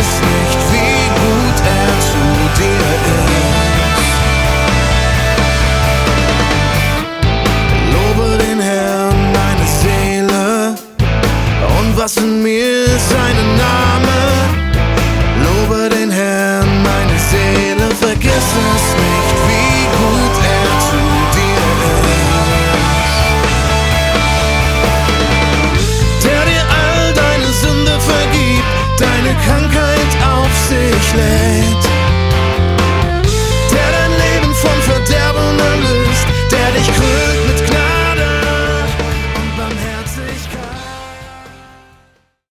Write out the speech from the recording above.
es nicht, wie gut er zu dir ist. Lobe den Herrn, meine Seele, und was in mir sein